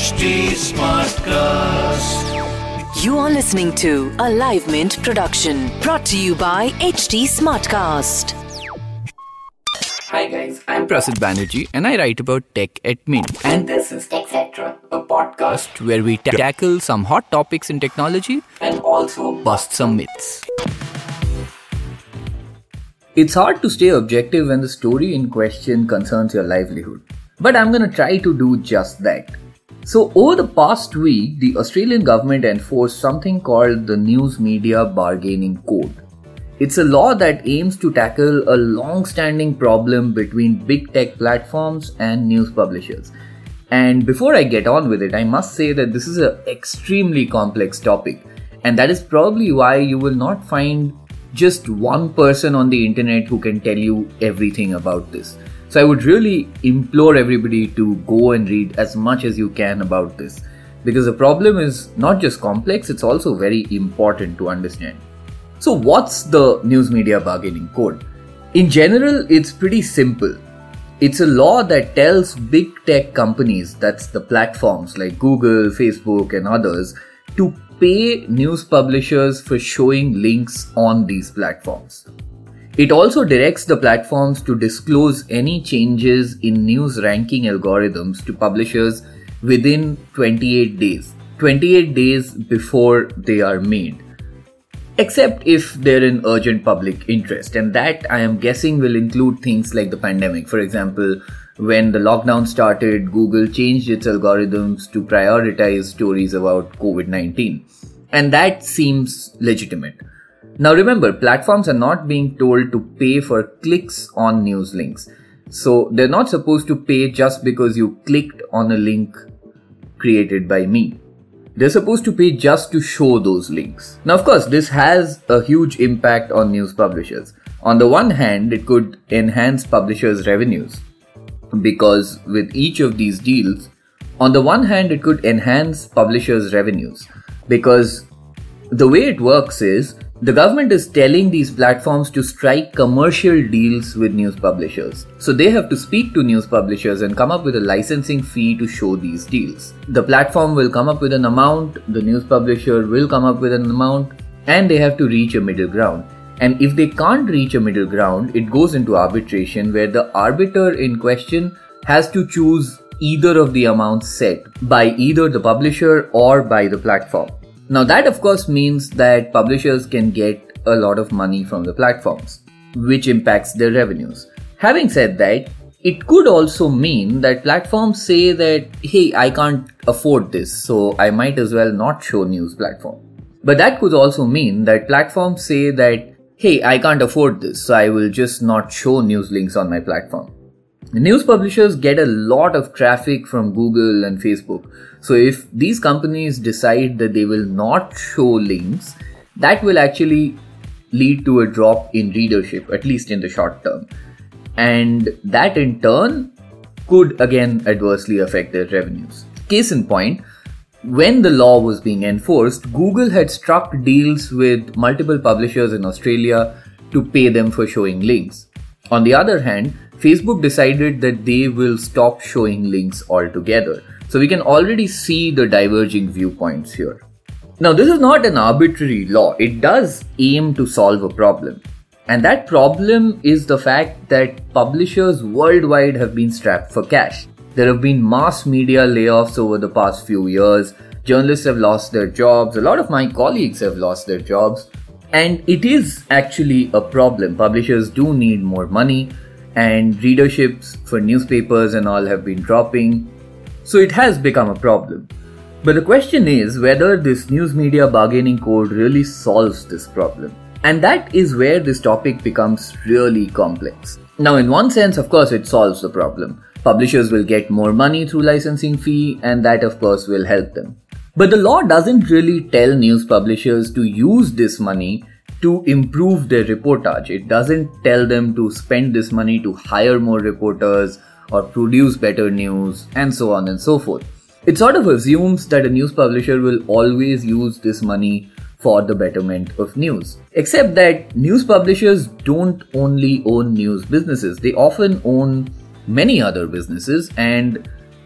HT Smartcast. You are listening to a Live Mint production brought to you by HT Smartcast. Hi guys, I'm Prasid Banerjee and I write about tech at Mint. And this is TechCetra, a podcast Where we tackle some hot topics in technology and also bust some myths. It's hard to stay objective when the story in question concerns your livelihood. But I'm going to try to do just that. So over the past week, the Australian government enforced something called the News Media Bargaining Code. It's a law that aims to tackle a long-standing problem between big tech platforms and news publishers. And before I get on with it, I must say that this is an extremely complex topic. And that is probably why you will not find just one person on the internet who can tell you everything about this. So I would really implore everybody to go and read as much as you can about this. Because the problem is not just complex, it's also very important to understand. So what's the News Media Bargaining Code? In general, it's pretty simple. It's a law that tells big tech companies, that's the platforms like Google, Facebook and others, to pay news publishers for showing links on these platforms. It also directs the platforms to disclose any changes in news ranking algorithms to publishers within 28 days. 28 days before they are made. Except if they're in urgent public interest. And that, I am guessing, will include things like the pandemic. For example, when the lockdown started, Google changed its algorithms to prioritize stories about COVID-19. And that seems legitimate. Now remember, platforms are not being told to pay for clicks on news links. So they're not supposed to pay just because you clicked on a link created by me. They're supposed to pay just to show those links. Now of course, this has a huge impact on news publishers. On the one hand, it could enhance publishers' revenues. Because with each of these deals, on the one hand, it could enhance publishers' revenues. Because the way it works is, the government is telling these platforms to strike commercial deals with news publishers. So they have to speak to news publishers and come up with a licensing fee to show these deals. The platform will come up with an amount, the news publisher will come up with an amount, and they have to reach a middle ground. And if they can't reach a middle ground, it goes into arbitration where the arbiter in question has to choose either of the amounts set by either the publisher or by the platform. Now that of course means that publishers can get a lot of money from the platforms, which impacts their revenues. Having said that, it could also mean that platforms say that, hey, I can't afford this, so I might as well not show news platform. But that could also mean that platforms say that, hey, I can't afford this, so I will just not show news links on my platform. The news publishers get a lot of traffic from Google and Facebook. So if these companies decide that they will not show links, that will actually lead to a drop in readership, at least in the short term. And that in turn could again adversely affect their revenues. Case in point, when the law was being enforced, Google had struck deals with multiple publishers in Australia to pay them for showing links. On the other hand, Facebook decided that they will stop showing links altogether. So we can already see the diverging viewpoints here. Now this is not an arbitrary law. It does aim to solve a problem. And that problem is the fact that publishers worldwide have been strapped for cash. There have been mass media layoffs over the past few years. Journalists have lost their jobs. A lot of my colleagues have lost their jobs. And it is actually a problem. Publishers do need more money. And readerships for newspapers and all have been dropping. So it has become a problem. But the question is whether this News Media Bargaining Code really solves this problem. And that is where this topic becomes really complex. Now in one sense, of course, it solves the problem. Publishers will get more money through licensing fee and that of course will help them. But the law doesn't really tell news publishers to use this money to improve their reportage. It doesn't tell them to spend this money to hire more reporters or produce better news and so on and so forth. It sort of assumes that a news publisher will always use this money for the betterment of news. Except that news publishers don't only own news businesses. They often own many other businesses and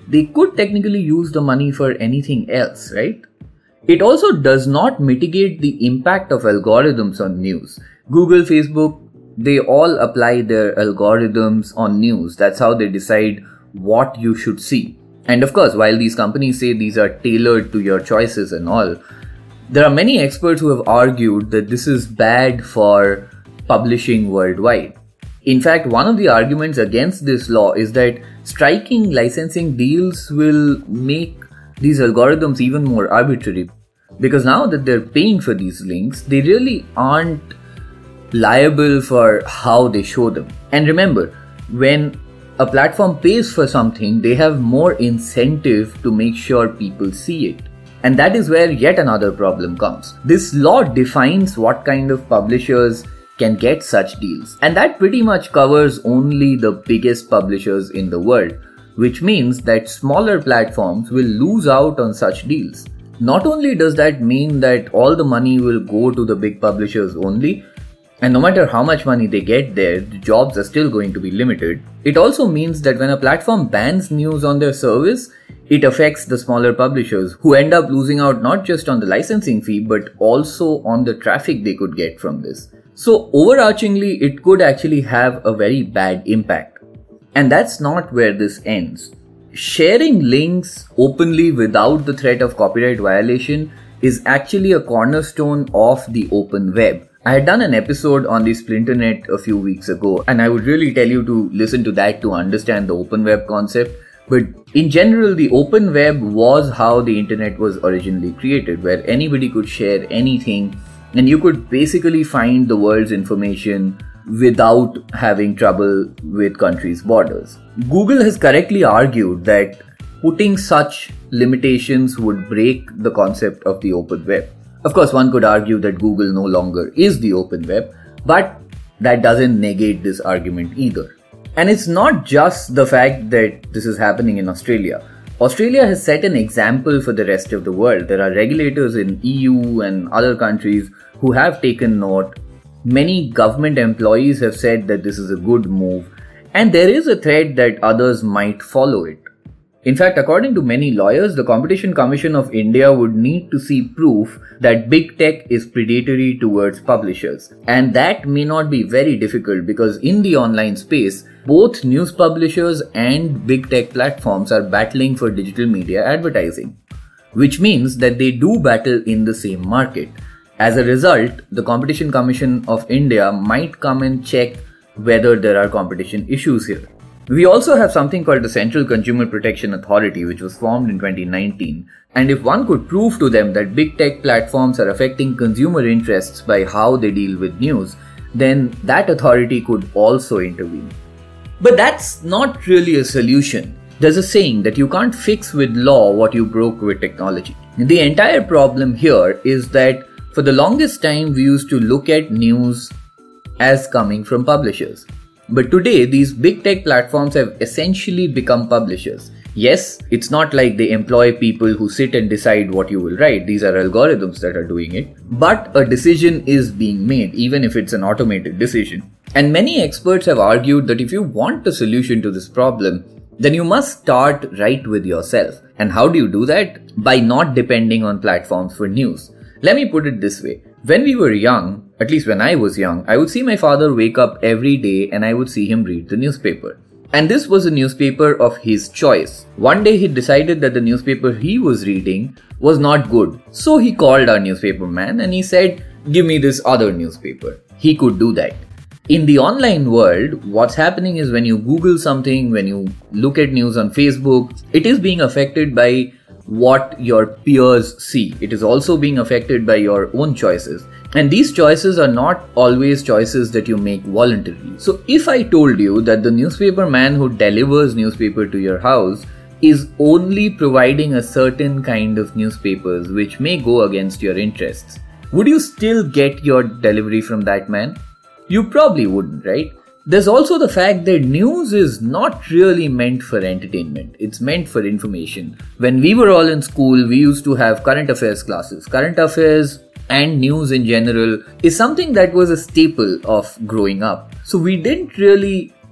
they could technically use the money for anything else, right? It also does not mitigate the impact of algorithms on news. Google, Facebook, they all apply their algorithms on news. That's how they decide what you should see. And of course, while these companies say these are tailored to your choices and all, there are many experts who have argued that this is bad for publishing worldwide. In fact, one of the arguments against this law is that striking licensing deals will make these algorithms even more arbitrary. Because now that they're paying for these links, they really aren't liable for how they show them. And remember, when a platform pays for something, they have more incentive to make sure people see it. And that is where yet another problem comes. This law defines what kind of publishers can get such deals. And that pretty much covers only the biggest publishers in the world, which means that smaller platforms will lose out on such deals. Not only does that mean that all the money will go to the big publishers only, and no matter how much money they get there, the jobs are still going to be limited. It also means that when a platform bans news on their service, it affects the smaller publishers who end up losing out not just on the licensing fee but also on the traffic they could get from this. So overarchingly, it could actually have a very bad impact. And that's not where this ends. Sharing links openly without the threat of copyright violation is actually a cornerstone of the open web. I had done an episode on the Splinternet a few weeks ago, and I would really tell you to listen to that to understand the open web concept. But in general, the open web was how the internet was originally created, where anybody could share anything and you could basically find the world's information without having trouble with countries' borders. Google has correctly argued that putting such limitations would break the concept of the open web. Of course, one could argue that Google no longer is the open web, but that doesn't negate this argument either. And it's not just the fact that this is happening in Australia. Australia has set an example for the rest of the world. There are regulators in EU and other countries who have taken note. Many government employees have said that this is a good move, and there is a threat that others might follow it. In fact, according to many lawyers, the Competition Commission of India would need to see proof that big tech is predatory towards publishers. And that may not be very difficult because in the online space, both news publishers and big tech platforms are battling for digital media advertising, which means that they do battle in the same market. As a result, the Competition Commission of India might come and check whether there are competition issues here. We also have something called the Central Consumer Protection Authority, which was formed in 2019. And if one could prove to them that big tech platforms are affecting consumer interests by how they deal with news, then that authority could also intervene. But that's not really a solution. There's a saying that you can't fix with law what you broke with technology. The entire problem here is that for the longest time we used to look at news as coming from publishers. But today, these big tech platforms have essentially become publishers. Yes, it's not like they employ people who sit and decide what you will write. These are algorithms that are doing it. But a decision is being made, even if it's an automated decision. And many experts have argued that if you want a solution to this problem, then you must start right with yourself. And how do you do that? By not depending on platforms for news. Let me put it this way. When we were young, at least when I was young, I would see my father wake up every day and I would see him read the newspaper. And this was a newspaper of his choice. One day he decided that the newspaper he was reading was not good. So he called our newspaper man and he said, "Give me this other newspaper." He could do that. In the online world, what's happening is when you Google something, when you look at news on Facebook, it is being affected by what your peers see. It is also being affected by your own choices. And these choices are not always choices that you make voluntarily. So if I told you that the newspaper man who delivers newspaper to your house is only providing a certain kind of newspapers which may go against your interests, would you still get your delivery from that man? You probably wouldn't, right? There's also the fact that news is not really meant for entertainment. It's meant for information. When we were all in school, we used to have current affairs classes. Current affairs and news in general is something that was a staple of growing up. So we didn't really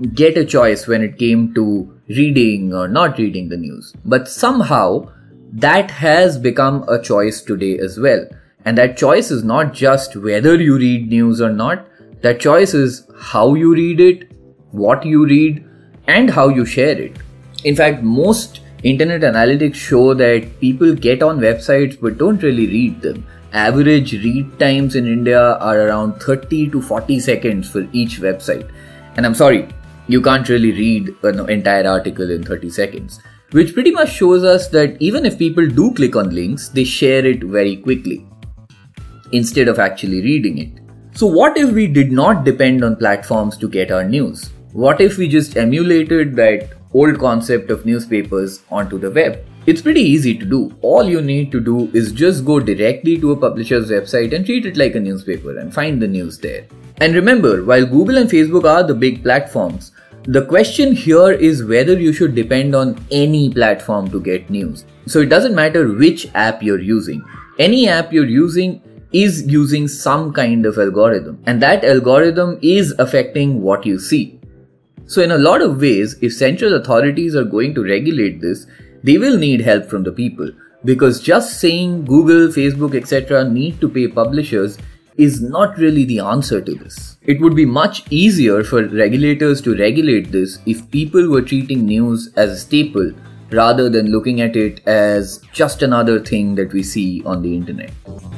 get a choice when it came to reading or not reading the news. But somehow that has become a choice today as well. And that choice is not just whether you read news or not. That choice is how you read it, what you read, and how you share it. In fact, most internet analytics show that people get on websites but don't really read them. Average read times in India are around 30 to 40 seconds for each website. And I'm sorry, you can't really read an entire article in 30 seconds. Which pretty much shows us that even if people do click on links, they share it very quickly instead of actually reading it. So what if we did not depend on platforms to get our news? What if we just emulated that old concept of newspapers onto the web? It's pretty easy to do. All you need to do is just go directly to a publisher's website and treat it like a newspaper and find the news there. And remember, while Google and Facebook are the big platforms, the question here is whether you should depend on any platform to get news. So it doesn't matter which app you're using. Any app you're using is using some kind of algorithm, and that algorithm is affecting what you see. So in a lot of ways, if central authorities are going to regulate this, they will need help from the people, because just saying Google, Facebook, etc. need to pay publishers is not really the answer to this. It would be much easier for regulators to regulate this if people were treating news as a staple rather than looking at it as just another thing that we see on the internet.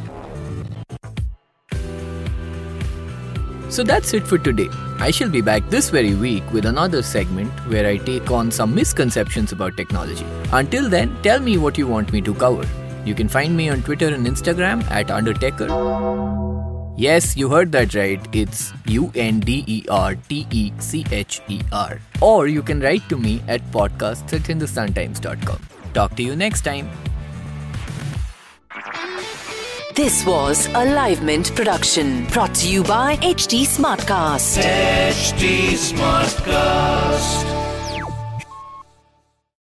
So that's it for today. I shall be back this very week with another segment where I take on some misconceptions about technology. Until then, tell me what you want me to cover. You can find me on Twitter and Instagram at Undertaker. Yes, you heard that right. It's UNDERTECHER. Or you can write to me at podcasts@hindustantimes.com. Talk to you next time. This was a Live Mint production brought to you by HT Smartcast. HT Smartcast.